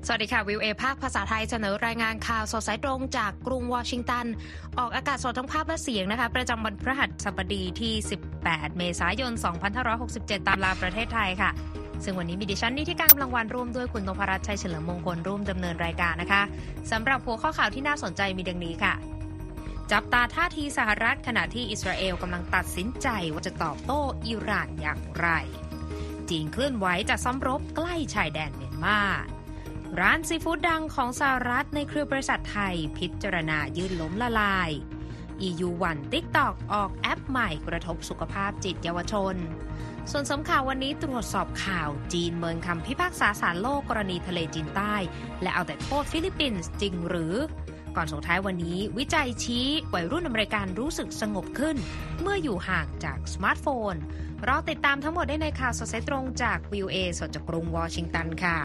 สวัสดีค่ะวิวเอภาคภาษาไทยเสนอรายงานข่าวสดสายตรงจากกรุงวอชิงตันออกอากาศสดทั้งภาพและเสียงนะคะประจำวันพฤหัสบดีที่18เมษายน2567ตามเวลาประเทศไทยค่ะซึ่งวันนี้มีดิฉันนิติการกำลังวันร่วมด้วยคุณนพรัตน์ชัยเฉลิมมงคลร่วมดำเนินรายการนะคะสำหรับหัวข้อข่าวที่น่าสนใจมีดังนี้ค่ะจับตาท่าทีสหรัฐขณะที่อิสราเอลกำลังตัดสินใจว่าจะตอบโต้อิหร่านอย่างไรจีนเคลื่อนไหวจะซ้อมรบใกล้ชายแดนเมียนมาร้านซีฟู้ดดังของสหรัฐในเครือบริษัทไทยพิจารณายื่นล้มละลาย EU วัน TikTok ออกแอปใหม่กระทบสุขภาพจิตเยาวชนส่วนสำคัญวันนี้ตรวจสอบข่าวจีนเมินคำพิพากษาศาลโลกกรณีทะเลจีนใต้และเอาแต่โทษฟิลิปปินส์จริงหรือก่อนส่งท้ายวันนี้วิจัยชี้วัยรุ่นอเมริกันรู้สึกสงบขึ้นเมื่ออยู่ห่างจากสมาร์ทโฟนรอติดตามทั้งหมดได้ในข่าวสดสายตรงจาก VOA สดจากกรุงวอชิงตันค่ะ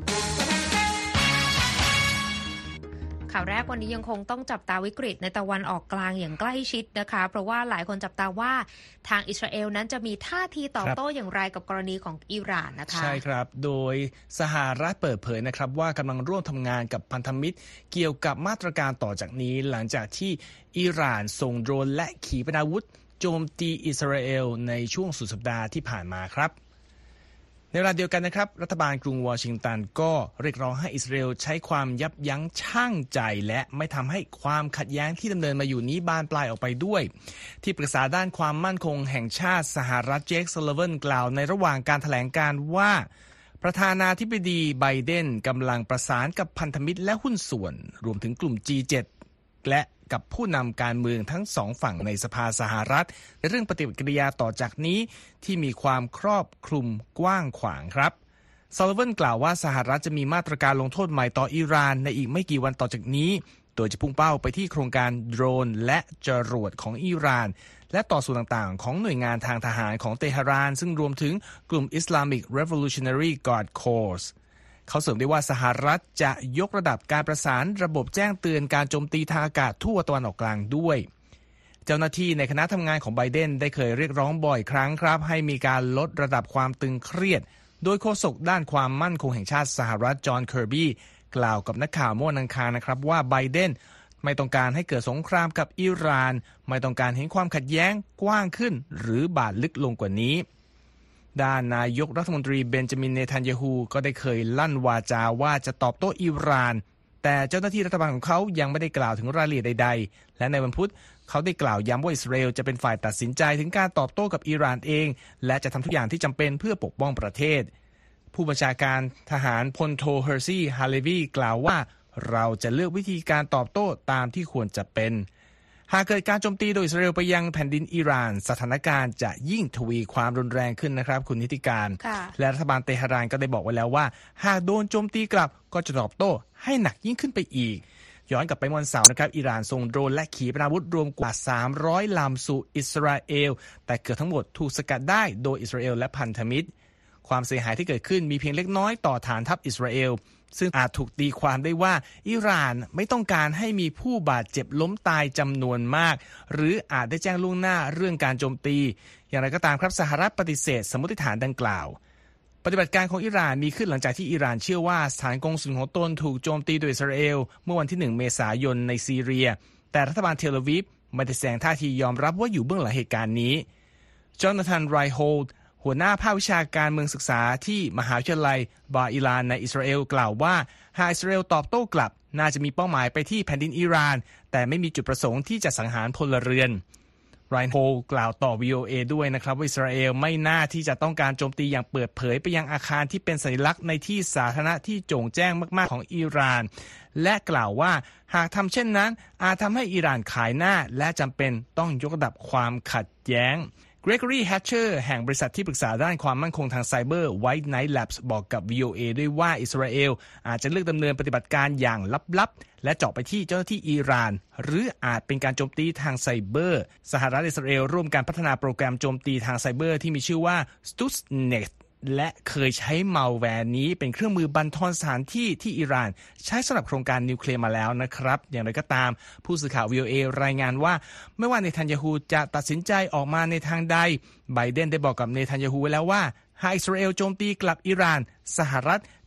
ข่าวแรกวันนี้ยังคงต้องจับตาวิกฤตในตะวันออกกลางอย่างใกล้ชิดนะคะเพราะว่าหลายคนจับตาว่าทางอิสราเอลนั้นจะมีท่าทีตอบโต้อย่างไรกับกรณีของอิหร่านนะคะใช่ครับโดยสหรัฐเปิดเผยนะครับว่ากำลังร่วมทำงานกับพันธมิตรเกี่ยวกับมาตรการต่อจากนี้หลังจากที่อิหร่านส่งโดรนและขีปนาวุธโจมตีอิสราเอลในช่วงสุดสัปดาห์ที่ผ่านมาครับในเวลาเดียวกันนะครับรัฐบาลกรุงวอชิงตันก็เรียกร้องให้อิสราเอลใช้ความยับยั้งชั่งใจและไม่ทำให้ความขัดแย้งที่ดำเนินมาอยู่นี้บานปลายออกไปด้วยที่ปรึกษาด้านความมั่นคงแห่งชาติสหรัฐเจค ซัลลิวัลกล่าวในระหว่างการแถลงการณ์ว่าประธานาธิบดีไบเดนกำลังประสานกับพันธมิตรและหุ้นส่วนรวมถึงกลุ่ม G7 และกับผู้นำการเมืองทั้งสองฝั่งในสภาสหรัฐในเรื่องปฏิกิริยาต่อจากนี้ที่มีความครอบคลุมกว้างขวางครับซัลลิวัลกล่าวว่าสหรัฐจะมีมาตรการลงโทษใหม่ต่ออิหร่านในอีกไม่กี่วันต่อจากนี้โดยจะพุ่งเป้าไปที่โครงการโดรนและจรวดของอิหร่านและต่อส่วนต่างๆของหน่วยงานทางทหารของเตหะรานซึ่งรวมถึงกลุ่ม Islamic Revolutionary Guard Corpsเขาเสริมได้ว่าสหรัฐจะยกระดับการประสานระบบแจ้งเตือนการโจมตีทางอากาศทั่วตะวันออกกลางด้วยเจ้าหน้าที่ในคณะทำงานของไบเดนได้เคยเรียกร้องบ่อยครั้งครับให้มีการลดระดับความตึงเครียดโดยโฆษกด้านความมั่นคงแห่งชาติสหรัฐจอห์น เคอร์บี้กล่าวกับนักข่าวเมื่อวันอังคารนะครับว่าไบเดนไม่ต้องการให้เกิดสงครามกับอิหร่านไม่ต้องการเห็นความขัดแย้งกว้างขึ้นหรือบาดลึกลงกว่านี้ด้านนายกรัฐมนตรีเบนจามิน เนทันยาฮูก็ได้เคยลั่นวาจาว่าจะตอบโต้อิหร่านแต่เจ้าหน้าที่รัฐบาลของเขายังไม่ได้กล่าวถึงรายละเอียดใดๆและในวันพุธเขาได้กล่าวย้ำว่าอิสราเอลจะเป็นฝ่ายตัดสินใจถึงการตอบโต้กับอิหร่านเองและจะทำทุกอย่างที่จำเป็นเพื่อปกป้องประเทศผู้บัญชาการทหารพลโทเฮอร์ซี่ฮาเลวีกล่าวว่าเราจะเลือกวิธีการตอบโต้ตามที่ควรจะเป็นหากเกิดการโจมตีโดยอิสราเอลไปยังแผ่นดินอิหร่านสถานการณ์จะยิ่งทวีความรุนแรงขึ้นนะครับคุณนิติการและรัฐบาลเตหะรานก็ได้บอกไว้แล้วว่าหากโดนโจมตีกลับก็จะตอบโต้ให้หนักยิ่งขึ้นไปอีกย้อนกลับไปวันเสาร์นะครับอิหร่านส่งโดรนและขีปนาวุธรวมกว่า300ลำสู่อิสราเอลแต่เกือบทั้งหมดถูกสกัดได้โดยอิสราเอลและพันธมิตรความเสียหายที่เกิดขึ้นมีเพียงเล็กน้อยต่อฐานทัพอิสราเอลซึ่งอาจถูกตีความได้ว่าอิหร่านไม่ต้องการให้มีผู้บาดเจ็บล้มตายจำนวนมากหรืออาจได้แจ้งล่วงหน้าเรื่องการโจมตีอย่างไรก็ตามครับสหรัฐปฏิเสธสมมติฐานดังกล่าวปฏิบัติการของอิหร่านมีขึ้นหลังจากที่อิหร่านเชื่อว่าสถานกงสุลของตนถูกโจมตีโดยอิสราเอลเมื่อวันที่1เมษายนในซีเรียแต่รัฐบาลเทลอาวีฟไม่ได้แสดงท่าทียอมรับว่าอยู่เบื้องหลังเหตุการณ์นี้จอนาธาน ไรโฮลด์หัวหน้าภาควิชาการเมืองศึกษาที่มหาวิทยาลัยบาอิลานในอิสราเอลกล่าวว่าหากอิสราเอลตอบโต้กลับน่าจะมีเป้าหมายไปที่แผ่นดินอิหร่านแต่ไม่มีจุดประสงค์ที่จะสังหารพลเรือนไรโฮลกล่าวต่อ VOA ด้วยนะครับว่าอิสราเอลไม่น่าที่จะต้องการโจมตีอย่างเปิดเผยไปยังอาคารที่เป็นสัญลักษณ์ในที่สาธารณะที่โจ่งแจ้งมากๆของอิหร่านและกล่าวว่าหากทำเช่นนั้นอาจทำให้อิหร่านขายหน้าและจำเป็นต้องยกระดับความขัดแย้งเกรกอรี่ แฮชเชอร์แห่งบริษัทที่ปรึกษาด้านความมั่นคงทางไซเบอร์ White Knight Labs บอกกับ VOA ด้วยว่าอิสราเอลอาจจะเลือกดำเนินปฏิบัติการอย่างลับๆและเจาะไปที่เจ้าหน้าที่อิหร่านหรืออาจเป็นการโจมตีทางไซเบอร์สหรัฐอิสราเอลร่วมการพัฒนาโปรแกรมโจมตีทางไซเบอร์ที่มีชื่อว่า Stuxnetและเคยใช้มัลแวร์นี้เป็นเครื่องมือบั่นทอนสถานที่ที่อิหร่านใช้สำหรับโครงการนิวเคลียร์มาแล้วนะครับอย่างไรก็ตามผู้สื่อข่าว VOA รายงานว่าไม่ว่าเนทันยาฮูจะตัดสินใจออกมาในทางใดไบเดนได้บอกกับเนทันยาฮูไว้แล้วว่าหากอิสราเอลโจมตีกลับอิหร่านสหรัฐ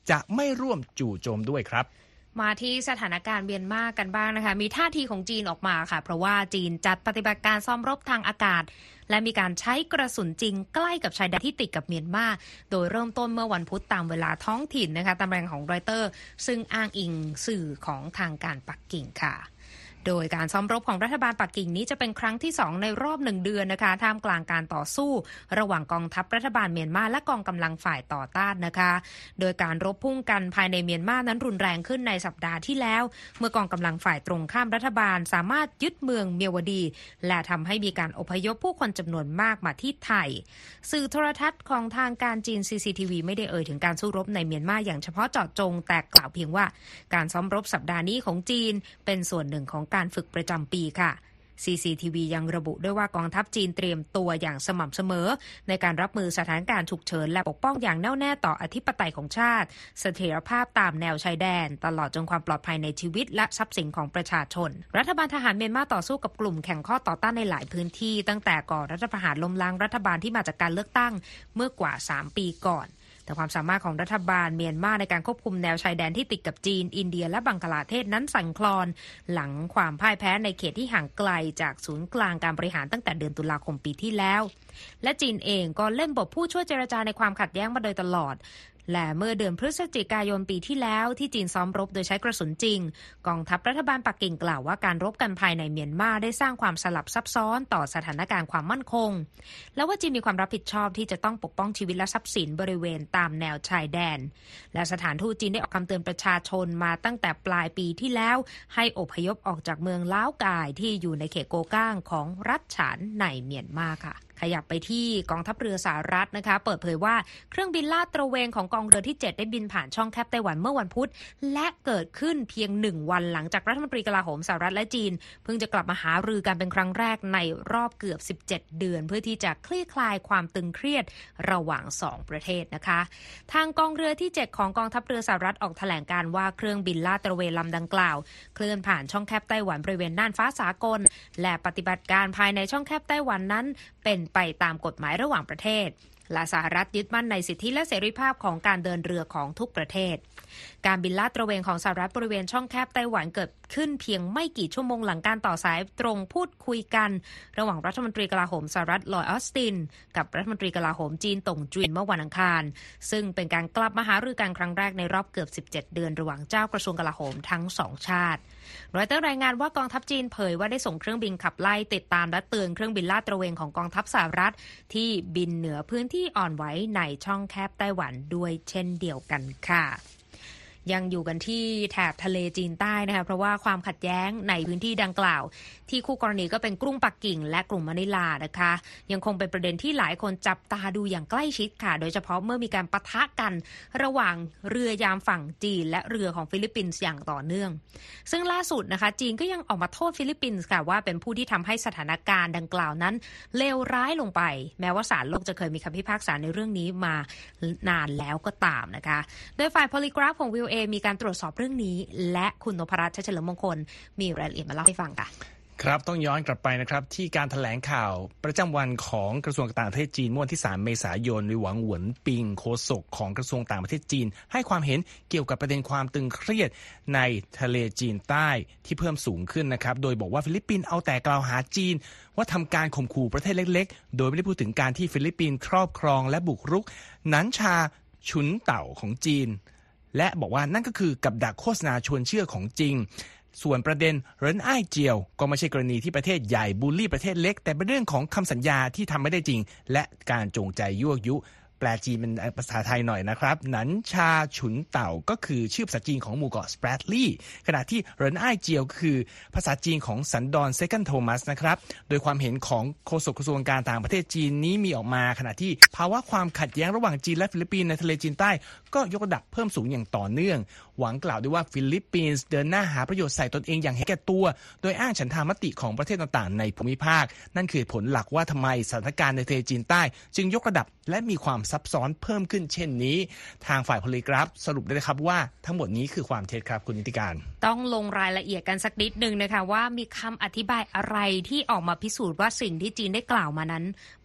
จะไม่ร่วมจู่โจมด้วยครับมาที่สถานการณ์เมียนมากันบ้างนะคะมีท่าทีของจีนออกมาค่ะเพราะว่าจีนจัดปฏิบัติการซ้อมรบทางอากาศและมีการใช้กระสุนจริงใกล้กับชายแดนที่ติดกับเมียนมาโดยเริ่มต้นเมื่อวันพุธตามเวลาท้องถิ่นนะคะตามรายงานของรอยเตอร์ซึ่งอ้างอิงสื่อของทางการปักกิ่งค่ะโดยการซ้อมรบของรัฐบาลปักกิ่งนี้จะเป็นครั้งที่2ในรอบ1 เดือนนะคะท่ามกลางการต่อสู้ระหว่างกองทัพรัฐบาลเมียนมาและกองกำลังฝ่ายต่อต้านนะคะโดยการรบพุ่งกันภายในเมียนมานั้นรุนแรงขึ้นในสัปดาห์ที่แล้วเมื่อกองกำลังฝ่ายตรงข้ามรัฐบาลสามารถยึดเมืองเมียวดีและทำให้มีการอพยพผู้คนจำนวนมากมาที่ไทยสื่อโทรทัศน์ของทางการจีน CCTV ไม่ได้เอ่ยถึงการสู้รบในเมียนมาอย่างเฉพาะเจาะจงแต่กล่าวเพียงว่าการซ้อมรบสัปดาห์นี้ของจีนเป็นส่วนหนึ่งของการฝึกประจำปีค่ะ CCTV ยังระบุด้วยว่ากองทัพจีนเตรียมตัวอย่างสม่ำเสมอในการรับมือสถานการณ์ฉุกเฉินและปกป้องอย่างแน่วแน่ต่ออธิปไตยของชาติเสถียรภาพตามแนวชายแดนตลอดจนความปลอดภัยในชีวิตและทรัพย์สินของประชาชนรัฐบาลทหารเมียนมาต่อสู้กับกลุ่มแข่งข้อต่อต้านในหลายพื้นที่ตั้งแต่ก่อรัฐประหารล้มล้างรัฐบาลที่มาจากการเลือกตั้งเมื่อกว่า3 ปีก่อนแต่ความสามารถของรัฐบาลเมียนมาในการควบคุมแนวชายแดนที่ติดกับจีนอินเดียและบังกลาเทศนั้นสั่นคลอนหลังความพ่ายแพ้ในเขตที่ห่างไกลจากศูนย์กลางการบริหารตั้งแต่เดือนตุลาคมปีที่แล้วและจีนเองก็เล่นบทผู้ช่วยเจรจาในความขัดแย้งมาโดยตลอดและเมื่อเดือนพฤศจิกายนปีที่แล้วที่จีนซ้อมรบโดยใช้กระสุนจริงกองทัพรัฐบาลปักกิ่งกล่าวว่าการรบกันภายในเมียนมาได้สร้างความสลับซับซ้อนต่อสถานการณ์ความมั่นคงและว่าจีนมีความรับผิดชอบที่จะต้องปกป้องชีวิตและทรัพย์สินบริเวณตามแนวชายแดนและสถานทูตจีนได้ออกคำเตือนประชาชนมาตั้งแต่ปลายปีที่แล้วให้อพยพออกจากเมืองล้าวกายที่อยู่ในเขตโกก้างของรัฐฉานในเมียนมาค่ะขยับไปที่กองทัพเรือสหรัฐนะคะเปิดเผยว่าเครื่องบินลาดตระเวนของกองเรือที่7ได้บินผ่านช่องแคบไต้หวันเมื่อวันพุธและเกิดขึ้นเพียง1 วันหลังจากรัฐมนตรีกลาโหมสหรัฐและจีนเพิ่งจะกลับมาหารือกันเป็นครั้งแรกในรอบเกือบ17 เดือนเพื่อที่จะคลี่คลายความตึงเครียดระหว่าง2 ประเทศนะคะทางกองเรือที่7ของกองทัพเรือสหรัฐออกแถลงการว่าเครื่องบินลาดตระเวนลำดังกล่าวเคลื่อนผ่านช่องแคบไต้หวันบริเวณน่านฟ้าสากลและปฏิบัติการภายในช่องแคบไต้หวันนั้นเป็นไปตามกฎหมายระหว่างประเทศและสหรัฐยึดมั่นในสิทธิและเสรีภาพของการเดินเรือของทุกประเทศการบินลาดตระเวนของสหรัฐบริเวณช่องแคบไต้หวันเกิดขึ้นเพียงไม่กี่ชั่วโมงหลังการต่อสายตรงพูดคุยกันระหว่างรัฐมนตรีกลาโหมสหรัฐลอยด์ออสตินกับรัฐมนตรีกลาโหมจีนต่งจุนเมื่อวันอังคารซึ่งเป็นการกลับมาหารือกันครั้งแรกในรอบเกือบ17 เดือนระหว่างเจ้ากระทรวงกลาโหมทั้ง2 ชาติรอยเตอร์รายงานว่ากองทัพจีนเผยว่าได้ส่งเครื่องบินขับไล่ติดตามและเตือนเครื่องบินลาดตระเวนของกองทัพสหรัฐที่บินเหนือพื้นที่อ่อนไหวในช่องแคบไต้หวันด้วยเช่นเดียวกันค่ะยังอยู่กันที่แถบทะเลจีนใต้นะคะเพราะว่าความขัดแย้งในพื้นที่ดังกล่าวที่คู่กรณีก็เป็นกรุงปักกิ่งและกรุงมะนิลานะคะยังคงเป็นประเด็นที่หลายคนจับตาดูอย่างใกล้ชิดค่ะโดยเฉพาะเมื่อมีการปะทะกันระหว่างเรือยามฝั่งจีนและเรือของฟิลิปปินส์อย่างต่อเนื่องซึ่งล่าสุดนะคะจีนก็ยังออกมาโทษฟิลิปปินส์ค่ะว่าเป็นผู้ที่ทำให้สถานการณ์ดังกล่าวนั้นเลวร้ายลงไปแม้ว่าศาลโลกจะเคยมีคำพิพากษาในเรื่องนี้มานานแล้วก็ตามนะคะโดยฝ่าย Polygraph ของ VOA มีการตรวจสอบเรื่องนี้และคุณนพรัตน์ เฉลิมมงคลมีรายละเอียดมาเล่าให้ฟังค่ะครับต้องย้อนกลับไปนะครับที่การแถลงข่าวประจำวันของกระทรวงต่างประเทศจีนเมื่อวันที่3 เมษายนโดยหวังหวนปิงโฆษกของกระทรวงต่างประเทศจีนให้ความเห็นเกี่ยวกับประเด็นความตึงเครียดในทะเลจีนใต้ที่เพิ่มสูงขึ้นนะครับโดยบอกว่าฟิลิปปินส์เอาแต่กล่าวหาจีนว่าทำการข่มขู่ประเทศเล็กๆโดยไม่ได้พูดถึงการที่ฟิลิปปินส์ครอบครองและบุกรุกหนันชาฉุนเต่าของจีนและบอกว่านั่นก็คือกับดักโฆษณาชวนเชื่อของจริงส่วนประเด็นเหรินอ้ายเจียวก็ไม่ใช่กรณีที่ประเทศใหญ่บูลลี่ประเทศเล็กแต่เป็นเรื่องของคำสัญญาที่ทำไม่ได้จริงและการจงใจยั่วยุแปลจีนเป็นภาษาไทยหน่อยนะครับหนันชาฉุนเต่าก็คือชื่อภาษาจีนของหมู่เกาะสแปรดลีย์ขณะที่เหรินอ้ายเจียวคือภาษาจีนของสันดอนเซคันด์โทมัสนะครับโดยความเห็นของโฆษกกระทรวงการต่างประเทศจีนนี้มีออกมาขณะที่ภาวะความขัดแย้งระหว่างจีนและฟิลิปปินส์ในทะเลจีนใต้ก็ยกระดับเพิ่มสูงอย่างต่อเนื่องหวังกล่าวด้วยว่าฟิลิปปินส์เดินหน้าหาประโยชน์ใส่ตนเองอย่างเห็นแก่ตัวโดยอ้างฉันทามติของประเทศต่างๆในภูมิภาคนั่นคือผลหลักว่าทำไมสถานการณ์ในทะเลจีนใต้จึงยกระดับและมีความซับซ้อนเพิ่มขึ้นเช่นนี้ทางฝ่าย Polygraph สรุปได้ครับว่าทั้งหมดนี้คือความเท็จครับคุณนิติการต้องลงรายละเอียดกันสักนิดนึงนะคะว่ามีคำอธิบายอะไรที่ออกมาพิสูจน์ว่าสิ่งที่จีนได้กล่าวมานั้นเป็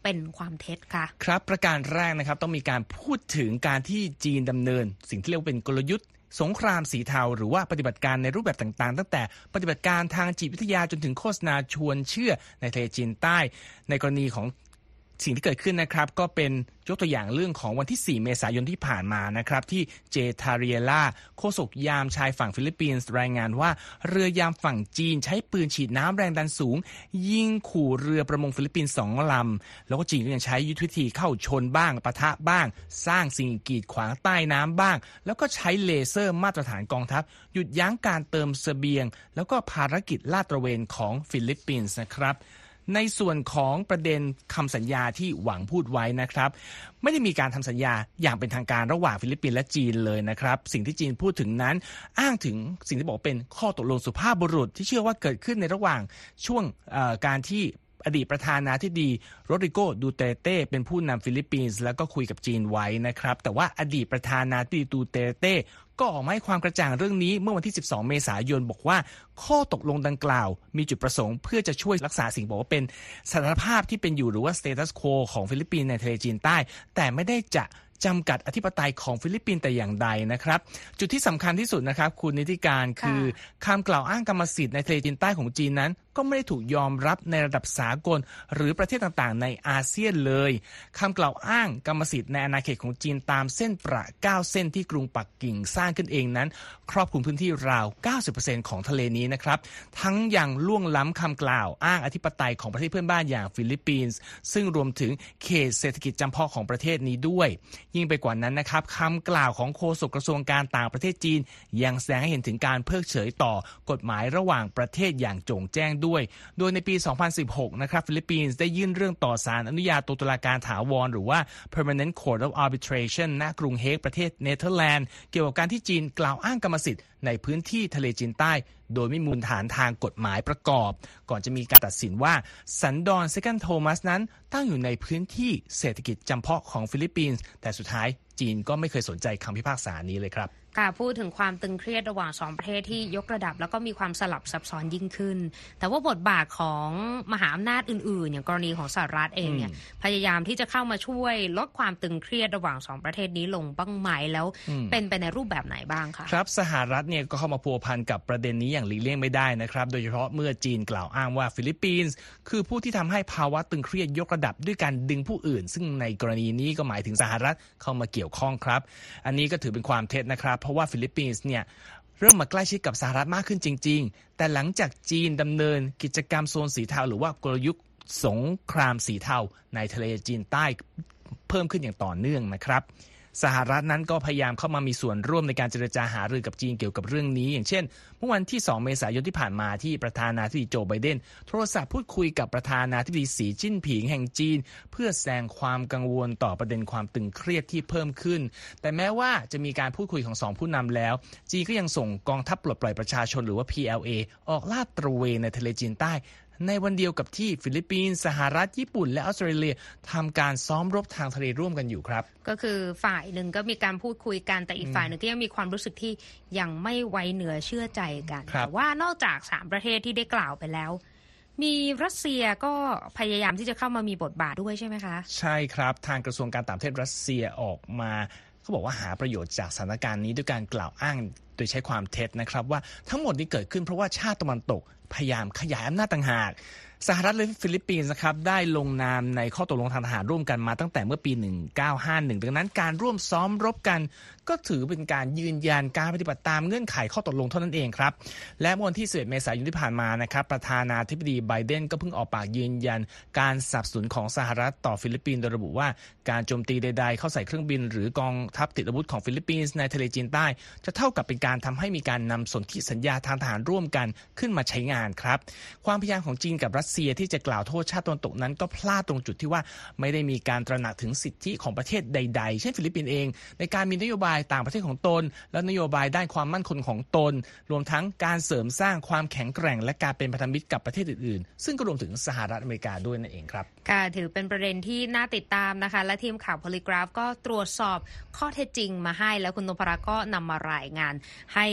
เป็นความเท็จค่ะครับประการแรกนะครับต้องมีการพูดถึงการที่จีนดำเนินสิ่งที่เรียกว่าเป็นกลยุทธ์สงครามสีเทาหรือว่าปฏิบัติการในรูปแบบต่างๆตั้งแต่ปฏิบัติการทางจิตวิทยาจนถึงโฆษณาชวนเชื่อในทะเลจีนใต้ในกรณีของสิ่งที่เกิดขึ้นนะครับก็เป็นยกตัวอย่างเรื่องของวันที่4เมษายนที่ผ่านมานะครับที่เจทาเรียล่าโฆษกยามชายฝั่งฟิลิปปินส์รายงานว่าเรือยามฝั่งจีนใช้ปืนฉีดน้ำแรงดันสูงยิงขู่เรือประมงฟิลิปปินส์2 ลำแล้วก็จีนก็ยังใช้ยุทธวิธีเข้าชนบ้างปะทะบ้างสร้างสิ่งกีดขวางใต้น้ำบ้างแล้วก็ใช้เลเซอร์มาตรฐานกองทัพหยุดยั้งการเติมเสบียงแล้วก็ภารกิจลาดตระเวนของฟิลิปปินส์นะครับในส่วนของประเด็นคำสัญญาที่หวังพูดไว้นะครับไม่ได้มีการทำสัญญาอย่างเป็นทางการระหว่างฟิลิปปินส์และจีนเลยนะครับสิ่งที่จีนพูดถึงนั้นอ้างถึงสิ่งที่บอกเป็นข้อตกลงสุภาพบุรุษที่เชื่อว่าเกิดขึ้นในระหว่างช่วงการที่อดีตประธานาธิบดีโรดริโก ดูเตเต้เป็นผู้นำฟิลิปปินส์แล้วก็คุยกับจีนไว้นะครับแต่ว่าอดีตประธานาธิบดีดูเตเต้ก็ออกมาให้ความกระจ่างเรื่องนี้เมื่อวันที่12เมษายนบอกว่าข้อตกลงดังกล่าวมีจุดประสงค์เพื่อจะช่วยรักษาสิ่งบอกว่าเป็นสถานภาพที่เป็นอยู่หรือว่า status quo ของฟิลิปปินส์ในทะเลจีนใต้แต่ไม่ได้จะจำกัดอธิปไตยของฟิลิปปินส์แต่อย่างใดนะครับจุดที่สำคัญที่สุดนะครับคุณนิติการคือคำกล่าวอ้างกรรมสิทธิ์ในทะเลจีนใต้ของจีนนั้นก็ไม่ได้ถูกยอมรับในระดับสากลหรือประเทศต่างๆในอาเซียนเลยคำกล่าวอ้างกรรมสิทธิ์ในอาณาเขตของจีนตามเส้นประ9 เส้นที่กรุงปักกิ่งสร้างขึ้นเองนั้นครอบคลุมพื้นที่ราว 90% ของทะเลนี้นะครับทั้งยังล่วงล้ำคำกล่าวอ้างอธิปไตยของประเทศเพื่อนบ้านอย่างฟิลิปปินส์ซึ่งรวมถึงเขตเศรษฐกิจจำเพาะของประเทศนี้ด้วยยิ่งไปกว่านั้นนะครับคำกล่าวของโฆษกกระทรวงการต่างประเทศจีนยังแสดงให้เห็นถึงการเพิกเฉยต่อกฎหมายระหว่างประเทศอย่างโจ่งแจ้งด้วยโดยในปี 2016 นะครับฟิลิปปินส์ได้ยื่นเรื่องต่อศาลอนุญาโตตุลาการถาวรหรือว่า Permanent Court of Arbitration ณ กรุงเฮกประเทศเนเธอร์แลนด์เกี่ยวกับการที่จีนกล่าวอ้างกรรมสิทธิ์ในพื้นที่ทะเลจีนใต้โดยไม่มีมูลฐานทางกฎหมายประกอบก่อนจะมีการตัดสินว่าสันดอนเซคันด์โทมัสนั้นตั้งอยู่ในพื้นที่เศรษฐกิจจำเพาะของฟิลิปปินส์แต่สุดท้ายจีนก็ไม่เคยสนใจคำพิพากษานี้เลยครับค่ะพูดถึงความตึงเครียดระหว่าง2ประเทศที่ยกระดับแล้วก็มีความสลับซับซ้อนยิ่งขึ้นแต่ว่าบทบาทของมหาอำนาจอื่นๆอย่างกรณีของสหรัฐเองเนี่ยพยายามที่จะเข้ามาช่วยลดความตึงเครียดระหว่าง2ประเทศนี้ลงบ้างไหมแล้วเป็นไปในรูปแบบไหนบ้างคะครับสหรัฐเนี่ยก็เข้ามาพัวพันกับประเด็นนี้อย่างหลีกเลี่ยงไม่ได้นะครับโดยเฉพาะเมื่อจีนกล่าวอ้างว่าฟิลิปปินส์คือผู้ที่ทำให้ภาวะตึงเครียดยกระดับด้วยการดึงผู้อื่นซึ่งในกรณีนี้ก็หมายถึงสหรัฐเข้ามาเกี่ยวข้องครับอันนี้ก็ถือเป็นความเท็จนะครับเพราะว่าฟิลิปปินส์เนี่ยเริ่มมาใกล้ชิดกับสหรัฐมากขึ้นจริงๆแต่หลังจากจีนดำเนินกิจกรรมโซนสีเทาหรือว่ากลยุทธ์สงครามสีเทาในทะเลจีนใต้เพิ่มขึ้นอย่างต่อเนื่องนะครับสหรัฐนั้นก็พยายามเข้ามามีส่วนร่วมในการเจรจาหารือกับจีนเกี่ยวกับเรื่องนี้อย่างเช่นเมื่อวันที่2เมษายนที่ผ่านมาที่ประธานาธิบดีโจไบเดนโทรศัพท์พูดคุยกับประธานาธิบดีสีจิ้นผิงแห่งจีนเพื่อแสดงความกังวลต่อประเด็นความตึงเครียดที่เพิ่มขึ้นแต่แม้ว่าจะมีการพูดคุยของ2ผู้นำแล้วจีนก็ยังส่งกองทัพปลดปล่อยประชาชนหรือว่า PLA ออกลาดตระเวนในทะเลจีนใต้ในวันเดียวกับที่ฟิลิปปินส์สหรัฐญี่ปุ่นและออสเตรเลียทำการซ้อมรบทางทะเลร่วมกันอยู่ครับก็คือฝ่ายหนึ่งก็มีการพูดคุยกันแต่อีกฝ่ายหนึ่งก็ยังมีความรู้สึกที่ยังไม่ไว้เนื้อเชื่อใจกันแต่ว่านอกจาก3ประเทศที่ได้กล่าวไปแล้วมีรัสเซียก็พยายามที่จะเข้ามามีบทบาทด้วยใช่ไหมคะใช่ครับทางกระทรวงการต่างประเทศรัสเซียออกมาเขาบอกว่าหาประโยชน์จากสถานการณ์นี้ด้วยการกล่าวอ้างโดยใช้ความเท็จนะครับว่าทั้งหมดนี้เกิดขึ้นเพราะว่าชาติตะวันตกพยายามขยายอำนาจต่างหากสหรัฐและฟิลิปปินส์นะครับได้ลงนามในข้อตกลงทางทหารร่วมกันมาตั้งแต่เมื่อปี1951ดังนั้นการร่วมซ้อมรบกันก็ถือเป็นการยืนยันการปฏิบัติตามเงื่อนไขข้อตกลงเท่านั้นเองครับและเมื่อวันที่11เมษายนที่ผ่านมานะครับประธานาธิบดีไบเดนก็เพิ่งออกปากยืนยันการสนับสนุนของสหรัฐต่อฟิลิปปินส์โดยระบุว่าการโจมตีใดๆเข้าใส่เครื่องบินหรือกองทัพติดอาวุธของฟิลิปปินส์ในทะเลจีนใต้จะเท่ากับเป็นการทำให้มีการนำสนธิสัญญาทางทหารร่วมกันขึ้นมาใช้งานครับความพยายามของจีนกับรัสเซียที่จะกล่าวโทษชาติตะวันตกนั้นก็พลาดตรงจุดที่ว่าไม่ได้มีการตระหนักถึงสิทธิของประเทศใดๆเช่นฟิลิปปินส์เองในการมีนโยบายต่างประเทศของตนและนโยบายด้านความมั่นคงของตนรวมทั้งการเสริมสร้างความแข็งแกร่งและการเป็นพันธมิตรกับประเทศอื่นๆซึ่งก็รวมถึงสหรัฐอเมริกาด้วยนั่นเองครับค่ะถือเป็นประเด็นที่น่าติดตามนะคะและทีมข่าว Polygraph ก็ตรวจสอบข้อเท็จจริงมาให้แล้วคุณนพรัตน์ก็นำมารายงานให้กับ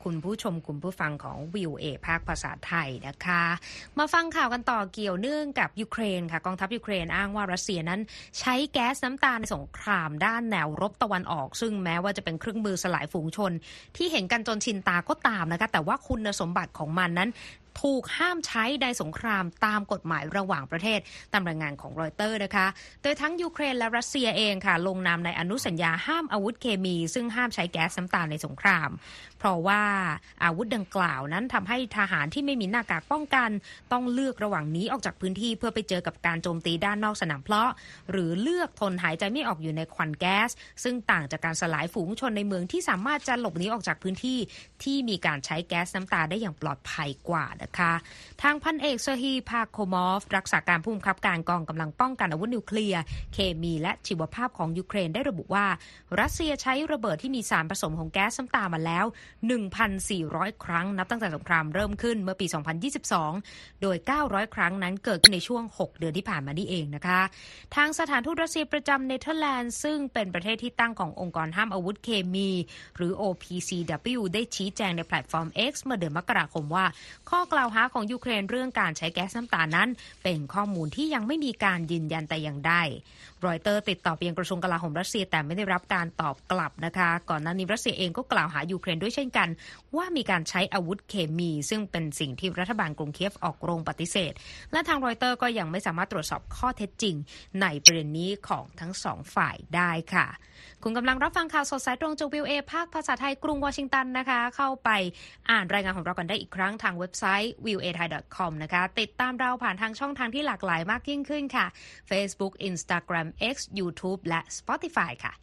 คุณผู้ชมคุณผู้ฟังของ VOA ภาคภาษาไทยนะคะมาฟังข่าวกันต่อเกี่ยวเนื่องกับยูเครนค่ะกองทัพยูเครนอ้างว่ารัสเซียนั้นใช้แก๊สน้ำตาในสงครามด้านแนวรบตะวันออกซึ่งแม้ว่าจะเป็นเครื่องมือสลายฝูงชนที่เห็นกันจนชินตาก็ตามนะคะแต่ว่าคุณสมบัติของมันนั้นถูกห้ามใช้ในสงครามตามกฎหมายระหว่างประเทศตามรายงานของรอยเตอร์นะคะโดยทั้งยูเครนและรัสเซียเองค่ะลงนามในอนุสัญญาห้ามอาวุธเคมีซึ่งห้ามใช้แก๊สน้ำตาในสงครามเพราะว่าอาวุธดังกล่าวนั้นทำให้ทหารที่ไม่มีหน้ากากป้องกันต้องเลือกระหว่างหนีออกจากพื้นที่เพื่อไปเจอกับการโจมตีด้านนอกสนามเพลาะหรือเลือกทนหายใจไม่ออกอยู่ในควันแก๊สซึ่งต่างจากการสลายฝูงชนในเมืองที่สามารถจะหลบหนีออกจากพื้นที่ที่มีการใช้แก๊สน้ำตาได้อย่างปลอดภัยกว่านะคะทางพันเอกเซอร์ฮีพาโคมอฟรักษาการผู้บังคับการกองกำลังป้องกันอาวุธนิวเคลียร์เคมีและชีวภาพของยูเครนได้ระบุว่ารัสเซียใช้ระเบิดที่มีสารผสมของแก๊สน้ำตามาแล้ว 1,400 ครั้งนับตั้งแต่สงครามเริ่มขึ้นเมื่อปี 2022 โดย 900 ครั้งนั้นเกิดขึ้นในช่วง 6 เดือนที่ผ่านมานี่เองนะคะทางสถานทูตรัสเซียประจำเนเธอร์แลนด์ซึ่งเป็นประเทศที่ตั้งขององค์กรห้ามอาวุธเคมีหรือ OPCW ได้ชี้แจงในแพลตฟอร์ม X เมื่อเดือนมกราคมว่าข้อกล่าวหาของยูเครนเรื่องการใช้แก๊สน้ำตานั้นเป็นข้อมูลที่ยังไม่มีการยืนยันแต่อย่างใดรอยเตอร์ติดต่อไปยังกระทรวงกลาโหมรัสเซียแต่ไม่ได้รับการตอบกลับนะคะก่อนหน้านี้รัสเซียเองก็กล่าวหายูเครนด้วยเช่นกันว่ามีการใช้อาวุธเคมีซึ่งเป็นสิ่งที่รัฐบาลกรุงเคียฟออกโรงปฏิเสธและทางรอยเตอร์ก็ยังไม่สามารถตรวจสอบข้อเท็จจริงในประเด็นนี้ของทั้งสองฝ่ายได้ค่ะคุณกำลังรับฟังข่าวสดสายตรงจาก VOA ภาคภาษาไทยกรุงวอชิงตันนะคะเข้าไปอ่านรายงานของเรากันได้อีกครั้งทางเว็บไซต์ voathai.com นะคะติดตามเราผ่านทางช่องทางที่หลากหลายมากยิ่งขึ้นค่ะ Facebook Instagram X YouTube และ Spotify ค่ะ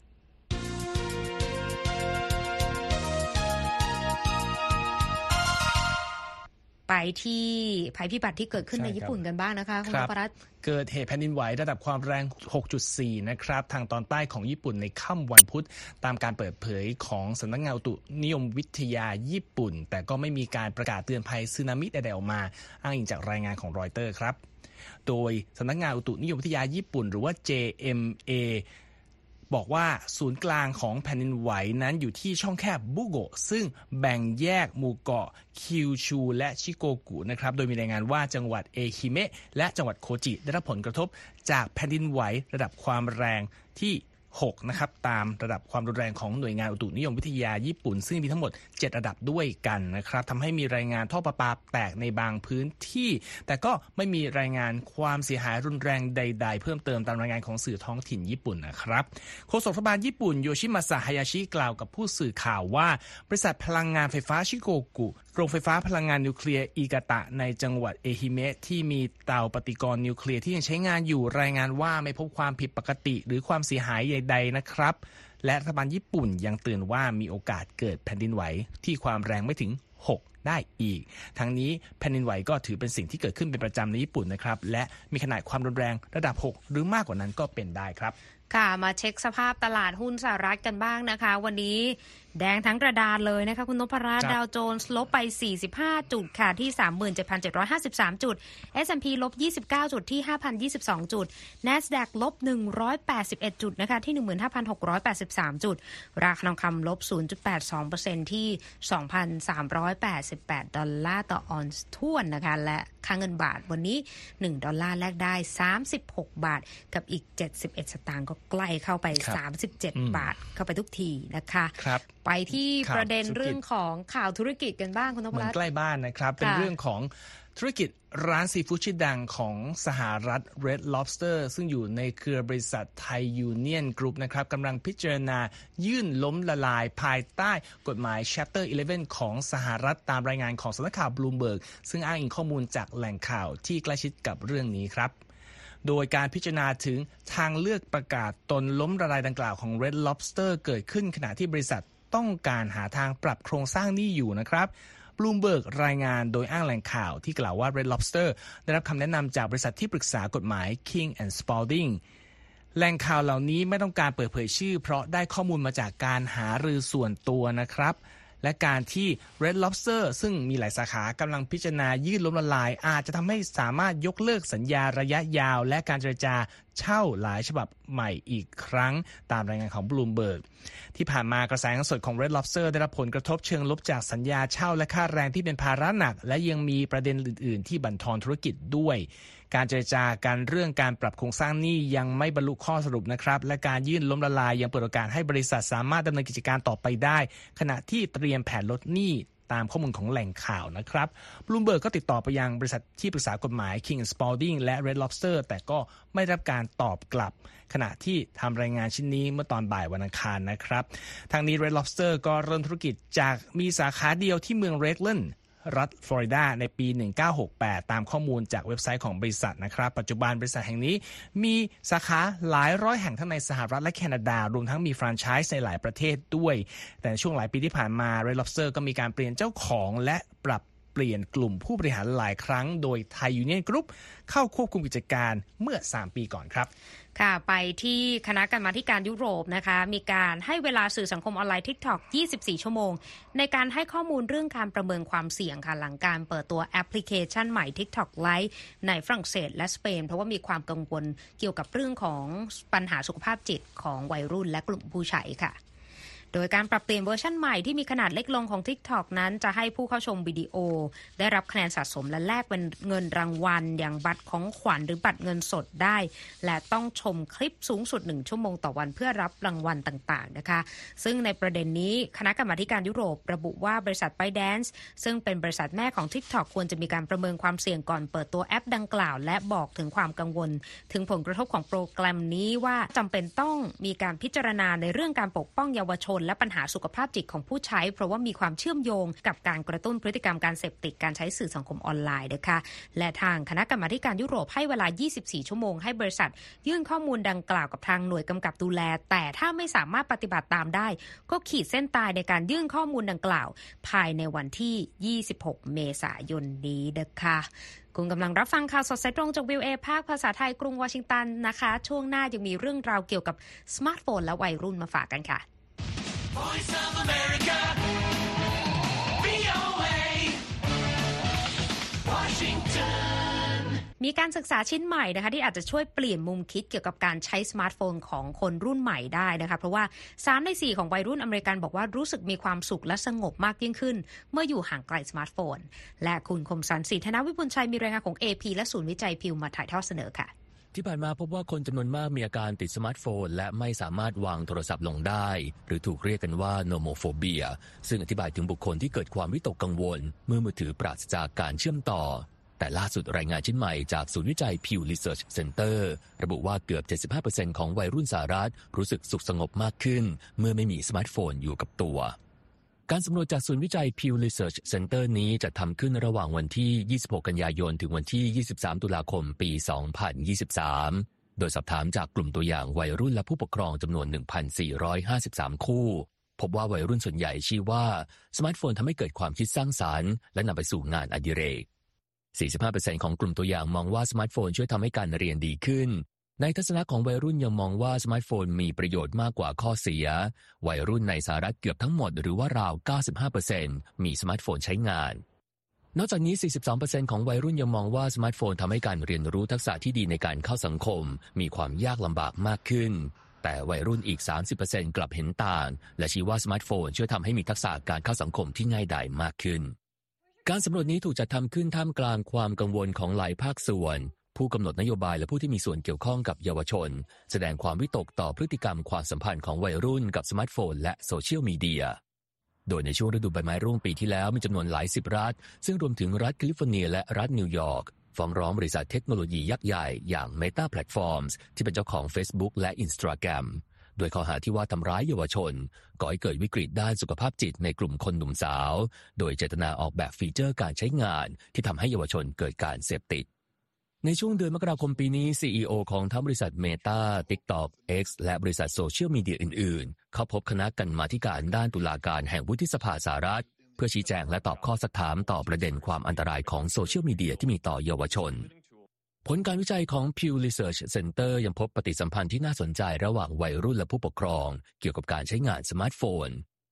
ไปที่ภัยพิบัติที่เกิดขึ้นในญี่ปุ่นกันบ้างนะคะคุณปรัตน์เกิดเหตุแผ่นดินไหวระดับความแรง 6.4 นะครับทางตอนใต้ของญี่ปุ่นในค่ำวันพุธตามการเปิดเผยของสำนักงานอุตุนิยมวิทยาญี่ปุ่นแต่ก็ไม่มีการประกาศเตือนภัยสึนามิใดๆออกมาอ้างอิงจากรายงานของรอยเตอร์ครับโดยสำนักงานอุตุนิยมวิทยาญี่ปุ่นหรือว่า JMAบอกว่าศูนย์กลางของแผ่นดินไหวนั้นอยู่ที่ช่องแคบบุโกะซึ่งแบ่งแยกหมู่เกาะคิวชูและชิโกกุนะครับโดยมีรายงานว่าจังหวัดเอคิเมะและจังหวัดโคจิได้รับผลกระทบจากแผ่นดินไหวระดับความแรงที่6นะครับตามระดับความรุนแรงของหน่วยงานอุตุนิยมวิทยาญี่ปุ่นซึ่งมีทั้งหมด7ระดับด้วยกันนะครับทำให้มีรายงานท่อประปาแตกในบางพื้นที่แต่ก็ไม่มีรายงานความเสียหายรุนแรงใดๆเพิ่มเติมตามรายงานของสื่อท้องถิ่นญี่ปุ่นนะครับโฆษกรัฐบาลญี่ปุ่นโยชิมาซาฮายาชิกล่าวกับผู้สื่อข่าวว่าบริษัทพลังงานไฟฟ้าชิโกกุโรงไฟฟ้าพลังงานนิวเคลียร์อิกาตะในจังหวัดเอฮิเมะที่มีเตาปฏิกรณ์นิวเคลียร์ที่ยังใช้งานอยู่รายงานว่าไม่พบความผิดปกติหรือความเสียหายใดๆนะครับและรัฐบาลญี่ปุ่นยังเตือนว่ามีโอกาสเกิดแผ่นดินไหวที่ความแรงไม่ถึง6ได้อีกทั้งนี้แผ่นดินไหวก็ถือเป็นสิ่งที่เกิดขึ้นเป็นประจำในญี่ปุ่นนะครับและมีขนาดความรุนแรงระดับ6หรือมากกว่านั้นก็เป็นได้ครับค่ะมาเช็คสภาพตลาดหุ้นสหรัฐกันบ้างนะคะวันนี้แดงทั้งกระดานเลยนะคะคุณนพรัตน์ดาวโจนส์ลบไป45จุดค่ะที่ 37,753 จุด S&P ลบ29จุดที่ 5,022 จุด NASDAQ ลบ181จุดนะคะที่ 15,683 จุดราคาทองคำลบ 0.82% ที่ 2,388 ดอลลาร์ต่อออนซ์ถ้วนนะคะและค่าเงินบาทวันนี้1ดอลลาร์แลกได้36บาทกับอีก71สตางค์ก็ใกล้เข้าไป37บาทเข้าไปทุกทีนะคะไปที่ประเด็นเรื่องของข่าวธุรกิจกันบ้างคุณนพรัตน์ใกล้บ้านนะครับเป็นเรื่องของธุรกิจร้านซีฟู้ดชื่อดังของสหรัฐ Red Lobster ซึ่งอยู่ในเครือบริษัทไทยยูเนียนกรุ๊ปนะครับกำลังพิจารณายื่นล้มละลายภายใต้กฎหมาย Chapter 11 ของสหรัฐตามรายงานของสำนักข่าว Bloomberg ซึ่งอ้างอิงข้อมูลจากแหล่งข่าวที่ใกล้ชิดกับเรื่องนี้ครับโดยการพิจารณาถึงทางเลือกประกาศตนล้มละลายดังกล่าวของ Red Lobster เกิดขึ้นขณะที่บริษัทต้องการหาทางปรับโครงสร้างหนี้อยู่นะครับ Bloomberg รายงานโดยอ้างแหล่งข่าวที่กล่าวว่า Red Lobster ได้รับคำแนะนำจากบริษัทที่ปรึกษากฎหมาย King & Spalding แหล่งข่าวเหล่านี้ไม่ต้องการเปิดเผยชื่อเพราะได้ข้อมูลมาจากการหารือส่วนตัวนะครับและการที่ Red Lobster ซึ่งมีหลายสาขากำลังพิจารณายืดล้มละลายอาจจะทำให้สามารถยกเลิกสัญญาระยะยาวและการเจรจาเช่าหลายฉบับใหม่อีกครั้งตามรายงานของ Bloomberg ที่ผ่านมากระแสเงินสดของ Red Lobster ได้รับผลกระทบเชิงลบจากสัญญาเช่าและค่าแรงที่เป็นภาระหนักและยังมีประเด็นอื่นๆที่บั่นทอนธุรกิจด้วยการเจรจากันเรื่องการปรับโครงสร้างหนี้ยังไม่บรรลุข้อสรุปนะครับและการยื่นล้มละลายยังเปิดโอกาสให้บริษัทสามารถดำเนินกิจการต่อไปได้ขณะที่เตรียมแผนลดหนี้ตามข้อมูลของแหล่งข่าวนะครับ Bloomberg ก็ติดต่อไปยังบริษัทที่ปรึกษากฎหมาย King & Spalding และ Red Lobster แต่ก็ไม่ได้รับการตอบกลับขณะที่ทำรายงานชิ้นนี้เมื่อตอนบ่ายวันอังคารนะครับทางนี้ Red Lobster ก็เริ่มธุรกิจจากมีสาขาเดียวที่เมือง Redlandรัฐฟลอริดาในปี 1968 ตามข้อมูลจากเว็บไซต์ของบริษัทนะครับปัจจุบันบริษัทแห่งนี้มีสาขาหลายร้อยแห่งทั้งในสหรัฐและแคนาดารวมทั้งมีแฟรนไชส์ในหลายประเทศด้วยแต่ในช่วงหลายปีที่ผ่านมา Red Lobster ก็มีการเปลี่ยนเจ้าของและปรับเปลี่ยนกลุ่มผู้บริหารหลายครั้งโดย Thai Union Group เข้าควบคุมกิจการเมื่อ 3 ปีก่อนครับค่ะไปที่คณะกรรมาธิการยุโรปนะคะมีการให้เวลาสื่อสังคมออนไลน์ TikTok 24 ชั่วโมงในการให้ข้อมูลเรื่องการประเมินความเสี่ยงค่ะหลังการเปิดตัวแอปพลิเคชันใหม่ TikTok Lite ในฝรั่งเศสและสเปนเพราะว่ามีความกังวลเกี่ยวกับเรื่องของปัญหาสุขภาพจิตของวัยรุ่นและกลุ่มผู้ใช้ค่ะโดยการปรับเปลี่ยนเวอร์ชันใหม่ที่มีขนาดเล็กลงของ TikTok นั้นจะให้ผู้เข้าชมวิดีโอได้รับคะแนนสะสมและแลกเป็นเงินรางวัลอย่างบัตรของขวัญหรือบัตรเงินสดได้และต้องชมคลิปสูงสุด1ชั่วโมงต่อวันเพื่อรับรางวัลต่างๆนะคะซึ่งในประเด็นนี้คณะกรรมาการยุโรประบุว่าบริษัท ByteDance ซึ่งเป็นบริษัทแม่ของ TikTok ควรจะมีการประเมินความเสี่ยงก่อนเปิดตัวแอปดังกล่าวและบอกถึงความกังวลถึงผลกระทบของโปรแกรมนี้ว่าจำเป็นต้องมีการพิจารณาในเรื่องการปกป้องเยาวชนและปัญหาสุขภาพจิตของผู้ใช้เพราะว่ามีความเชื่อมโยงกับการกระตุ้นพฤติกรรมการเสพติดการใช้สื่อสังคมออนไลน์นะคะและทางคณะกรรมาการยุโรปให้เวลา24ชั่วโมงให้บริษัทยื่นข้อมูลดังกล่าวกับทางหน่วยกำกับดูแลแต่ถ้าไม่สามารถปฏิบัติตามได้ก็ขีดเส้นตายในการยื่นข้อมูลดังกล่าวภายในวันที่26เมษายนนี้นะคะคุณกำลังรับฟังข่าวสดสายตรงจาก VOA ภาคภาษาไทยกรุงวอชิงตันนะคะช่วงหน้ายังมีเรื่องราวเกี่ยวกับสมาร์ทโฟนและวัยรุ่นมาฝากกันค่ะVoice of America, VOA, Washington มีการศึกษาชิ้นใหม่นะคะที่อาจจะช่วยเปลี่ยนมุมคิดเกี่ยวกับการใช้สมาร์ทโฟนของคนรุ่นใหม่ได้นะคะเพราะว่า3ใน4ของวัยรุ่นอเมริกันบอกว่ารู้สึกมีความสุขและสงบมากยิ่งขึ้นเมื่ออยู่ห่างไกลสมาร์ทโฟนและคุณคมสันต์ศรีธนวิบุญชัยมีรายงานของ AP และศูนย์วิจัยพิวมาถ่ายทอดเสนอค่ะที่ผ่านมาพบว่าคนจำนวนมากมีอาการติดสมาร์ทโฟนและไม่สามารถวางโทรศัพท์ลงได้หรือถูกเรียกกันว่าโนโมโฟเบียซึ่งอธิบายถึงบุคคลที่เกิดความวิตกกังวลเมื่อมือถือปราศจากการเชื่อมต่อแต่ล่าสุดรายงานชิ้นใหม่จากศูนย์วิจัย Pew Research Center ระบุว่าเกือบ 75% ของวัยรุ่นสหรัฐรู้สึกสุขสงบมากขึ้นเมื่อไม่มีสมาร์ทโฟนอยู่กับตัวการสำรวจจากศูนย์วิจัย Pew Research Center นี้จะทำขึ้นระหว่างวันที่26กันยายนถึงวันที่23ตุลาคมปี2023โดยสอบถามจากกลุ่มตัวอย่างวัยรุ่นและผู้ปกครองจำนวน 1,453 คู่พบว่าวัยรุ่นส่วนใหญ่ชี้ว่าสมาร์ทโฟนทำให้เกิดความคิดสร้างสรรค์และนำไปสู่งานอดิเรก 45% ของกลุ่มตัวอย่างมองว่าสมาร์ทโฟนช่วยทำให้การเรียนดีขึ้นในทัศนะของวัยรุ่นยังมองว่าสมาร์ทโฟนมีประโยชน์มากกว่าข้อเสียวัยรุ่นในสหรัฐเกือบทั้งหมดหรือว่าราว 95% มีสมาร์ทโฟนใช้งานนอกจากนี้ 42% ของวัยรุ่นยังมองว่าสมาร์ทโฟนทำให้การเรียนรู้ทักษะที่ดีในการเข้าสังคมมีความยากลำบากมากขึ้นแต่วัยรุ่นอีก 30% กลับเห็นต่างและชี้ว่าสมาร์ทโฟนช่วยทำให้มีทักษะการเข้าสังคมที่ง่ายดายมากขึ้นการสำรวจนี้ถูกจัดทำขึ้นท่ามกลางความกังวลของหลายภาคส่วนผู้กำหนดนโยบายและผู้ที่มีส่วนเกี่ยวข้องกับเยาวชนแสดงความวิตกต่อพฤติกรรมความสัมพันธ์ของวัยรุ่นกับสมาร์ทโฟนและโซเชียลมีเดียโดยในช่วงฤดูใบไม้ร่วงปีที่แล้วมีจำนวนหลายสิบรัฐซึ่งรวมถึงรัฐแคลิฟอร์เนียและรัฐนิวยอร์กฟ้องร้องบริษัทเทคโนโลยียักษ์ใหญ่อย่าง Meta Platforms ที่เป็นเจ้าของ Facebook และ Instagram โดยข้อหาที่ว่าทำร้ายเยาวชนก่อให้เกิดวิกฤตด้านสุขภาพจิตในกลุ่มคนหนุ่มสาวโดยเจตนาออกแบบฟีเจอร์การใช้งานที่ทำให้เยาวชนเกิดการเสพติดในช่วงเดือนมกราคมปีนี้ CEO ของทั้งบริษัท Meta, TikTok, X และบริษัทโซเชียลมีเดียอื่นๆเข้าพบคณะกรรมาธิการด้านตุลาการแห่งวุฒิสภาสหรัฐเพื่อชี้แจงและตอบข้อสักถามต่อประเด็นความอันตรายของโซเชียลมีเดียที่มีต่อเยาวชนผลการวิจัยของ Pew Research Center ยังพบปฏิสัมพันธ์ที่น่าสนใจระหว่างวัยรุ่นและผู้ปกครองเกี่ยวกับการใช้งานสมาร์ทโฟน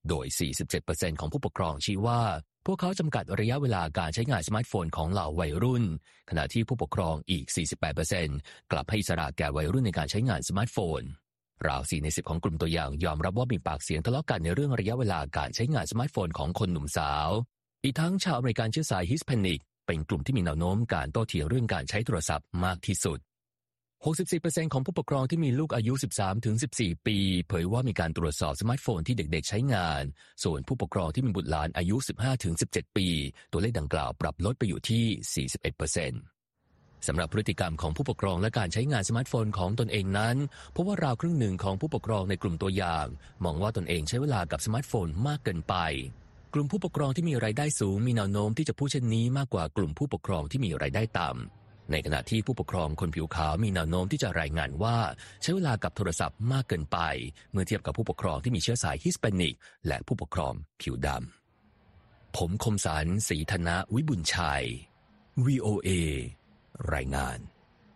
โดย 47% ของผู้ปกครองชี้ว่าพวกเขาจำกัดระยะเวลาการใช้งานสมาร์ทโฟนของเหล่าวัยรุ่นขณะที่ผู้ปกครองอีก 48% กลับให้อิสระแก่วัยรุ่นในการใช้งานสมาร์ทโฟนราว 4 ใน 10 ของกลุ่มตัวอย่างยอมรับว่ามีปากเสียงทะเลาะกันในเรื่องระยะเวลาการใช้งานสมาร์ทโฟนของคนหนุ่มสาวอีกทั้งชาวอเมริกันเชื้อสายฮิสแพนิกเป็นกลุ่มที่มีแนวโน้มการโต้เถียงเรื่องการใช้โทรศัพท์มากที่สุด 64% ของผู้ปกครองที่มีลูกอายุ 13-14 ปีเผยว่ามีการตรวจสอบสมาร์ทโฟนที่เด็กๆใช้งานส่วนผู้ปกครองที่มีบุตรหลานอายุ 15-17 ปีตัวเลขดังกล่าวปรับลดไปอยู่ที่ 41%สำหรับพฤติกรรมของผู้ปกครองและการใช้งานสมาร์ทโฟนของตนเองนั้นเพราะว่าราวครึ่งหนึ่งของผู้ปกครองในกลุ่มตัวอย่างมองว่าตนเองใช้เวลากับสมาร์ทโฟนมากเกินไปกลุ่มผู้ปกครองที่มีรายได้สูงมีแนวโน้มที่จะพูดเช่นนี้มากกว่ากลุ่มผู้ปกครองที่มีรายได้ต่ำในขณะที่ผู้ปกครองคนผิวขาวมีแนวโน้มที่จะรายงานว่าใช้เวลากับโทรศัพท์มากเกินไปเมื่อเทียบกับผู้ปกครองที่มีเชื้อสายฮิสแปนิกและผู้ปกครองผิวดำผมคมสันต์ ศรีธนะวิบุญชัย VOA รายงาน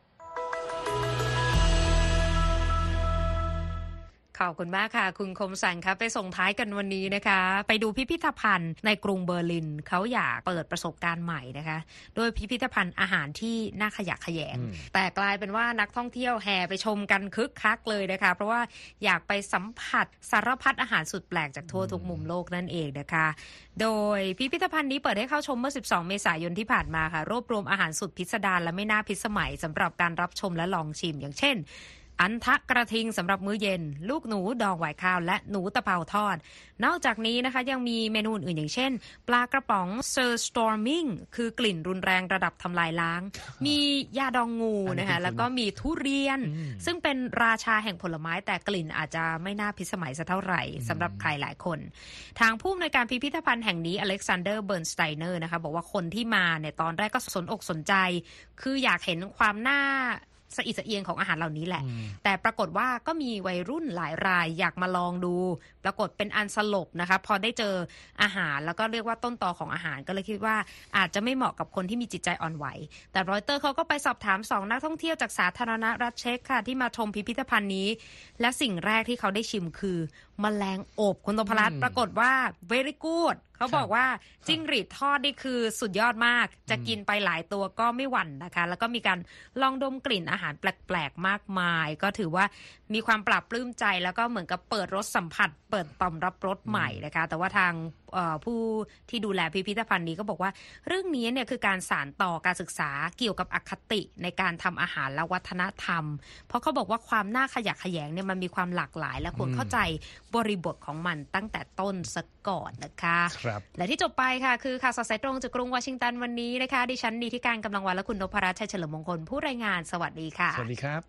ขอบคุณมากค่ะคุณคมสันต์ครับไปส่งท้ายกันวันนี้นะคะไปดูพิพิธภัณฑ์ในกรุงเบอร์ลินเขาอยากเปิดประสบการณ์ใหม่นะคะโดยพิพิธภัณฑ์อาหารที่น่าขยะแขยงแต่กลายเป็นว่านักท่องเที่ยวแห่ไปชมกันคึกคักเลยนะคะเพราะว่าอยากไปสัมผัสสารพัดอาหารสุดแปลกจากทั่วทุกมุมโลกนั่นเองนะคะโดยพิพิธภัณฑ์นี้เปิดให้เข้าชมเมื่อ12เมษายนที่ผ่านมาค่ะรวบรวมอาหารสุดพิสดารและไม่น่าพิสมัยสำหรับการรับชมและลองชิมอย่างเช่นอันทะกระทิงสำหรับมื้อเย็นลูกหนูดองหวายข้าวและหนูตะเภาทอดนอกจากนี้นะคะยังมีเมนูอื่นอย่างเช่นปลากระป๋องเซอร์สตอร์มิงคือกลิ่นรุนแรงระดับทำลายล้างมียาดองงูนะคะแล้วก็มีทุเรียนซึ่งเป็นราชาแห่งผลไม้แต่กลิ่นอาจจะไม่น่าพิสมัยสักเท่าไหร่สำหรับใครหลายคนทางผู้อำนวยการพิพิธภัณฑ์แห่งนี้อเล็กซานเดอร์เบิร์นสไตเนอร์นะคะบอกว่าคนที่มาเนี่ยตอนแรกก็สนอกสนใจคืออยากเห็นความน่าสะอิดสะเอียนของอาหารเหล่านี้แหละแต่ปรากฏว่าก็มีวัยรุ่นหลายรายอยากมาลองดูปรากฏเป็นอันสลบนะคะพอได้เจออาหารแล้วก็เรียกว่าต้นตอของอาหารก็เลยคิดว่าอาจจะไม่เหมาะกับคนที่มีจิตใจอ่อนไหวแต่รอยเตอร์เขาก็ไปสอบถาม2นักท่องเที่ยวจากสาธารณรัฐเช็กค่ะที่มาชมพิพิธภัณฑ์นี้และสิ่งแรกที่เขาได้ชิมคือแมลงอบคุณตพรัตน์ปรากฏว่า very good เขาบอกว่าจิ้งหรีดทอดนี่คือสุดยอดมากจะกินไปหลายตัวก็ไม่หวั่นนะคะแล้วก็มีการลองดมกลิ่นอาหารแปลกๆมากมายก็ถือว่ามีความปรับปลื้มใจแล้วก็เหมือนกับเปิดรสสัมผัสเปิดต่อมรับรสใหม่นะคะแต่ว่าทางผู้ที่ดูแลพิพิธภัณฑ์นี้ก็บอกว่าเรื่องนี้เนี่ยคือการสานต่อการศึกษาเกี่ยวกับอคติในการทำอาหารและวัฒนธรรมเพราะเขาบอกว่าความน่าขยะแขยงเนี่ยมันมีความหลากหลายและควรเข้าใจบริบทของมันตั้งแต่ต้นซะก่อนนะคะและที่จบไปค่ะคือข่าวสดสายตรงจากกรุงวอชิงตันวันนี้นะคะดิฉันดีที่การกำลังวันและคุณนพรัตน์ชัยเฉลิมมงคลผู้รายงานสวัสดีค่ะสวัสดีครับ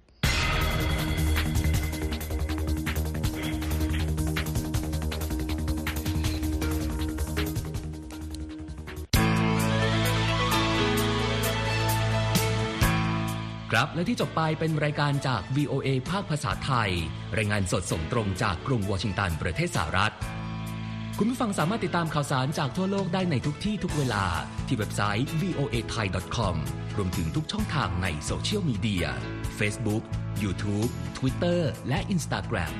ครับและที่จบไปเป็นรายการจาก VOA ภาคภาษาไทยรายงานสดส่งตรงจากกรุงวอชิงตันประเทศสหรัฐคุณผู้ฟังสามารถติดตามข่าวสารจากทั่วโลกได้ในทุกที่ทุกเวลาที่เว็บไซต์ voathai.com รวมถึงทุกช่องทางในโซเชียลมีเดีย Facebook, YouTube, Twitter และ Instagram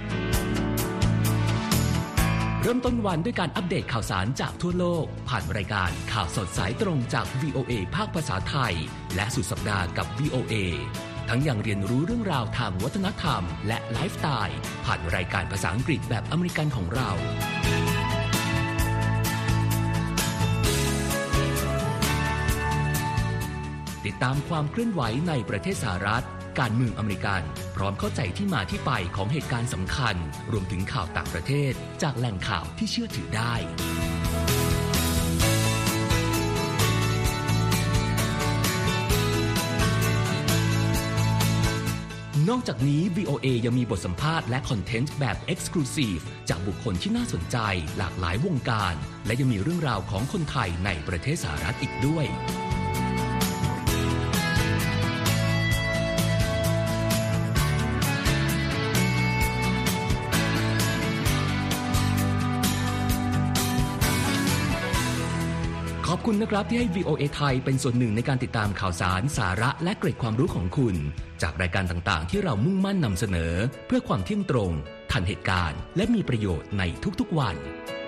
เริ่มต้นวันด้วยการอัปเดตข่าวสารจากทั่วโลกผ่านรายการข่าวสดสายตรงจาก VOA ภาคภาษาไทยและสุดสัปดาห์กับ VOA ทั้งยังเรียนรู้เรื่องราวทางวัฒนธรรมและไลฟ์สไตล์ผ่านรายการภาษาอังกฤษแบบอเมริกันของเราติดตามความเคลื่อนไหวในประเทศสหรัฐการเมืองอเมริกันพร้อมเข้าใจที่มาที่ไปของเหตุการณ์สำคัญรวมถึงข่าวต่างประเทศจากแหล่งข่าวที่เชื่อถือได้นอกจากนี้ VOA ยังมีบทสัมภาษณ์และคอนเทนต์แบบ Exclusive จากบุคคลที่น่าสนใจหลากหลายวงการและยังมีเรื่องราวของคนไทยในประเทศสหรัฐอีกด้วยขอบคุณนะครับที่ให้ VOA ไทยเป็นส่วนหนึ่งในการติดตามข่าวสารสาระและเกร็ดความรู้ของคุณจากรายการต่างๆที่เรามุ่งมั่นนำเสนอเพื่อความเที่ยงตรงทันเหตุการณ์และมีประโยชน์ในทุกๆวัน